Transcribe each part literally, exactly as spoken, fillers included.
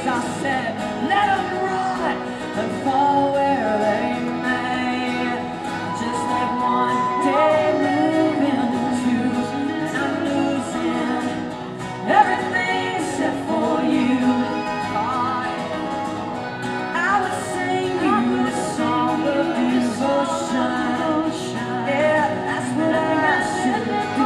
days I said, let them run and fall where they may. Just let one day move into twos, and I'm losing everything except for you. I, I would sing you a song of devotion. Yeah, that's what I should do.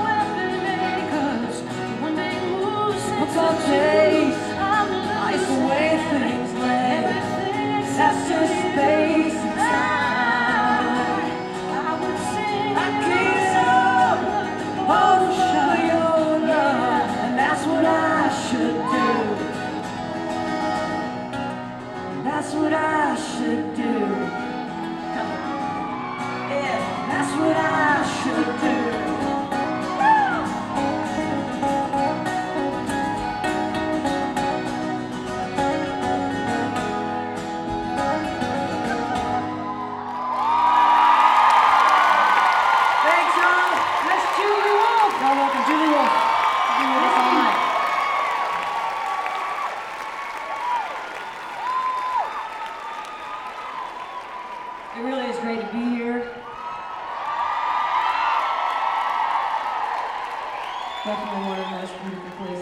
Some days, I just the way things lay. That's just space and time. I can't up, oh, show your love, and that's what I should do. That's what I should do. Yeah, that's what I should do. It really is great to be here. Definitely one of the most beautiful places.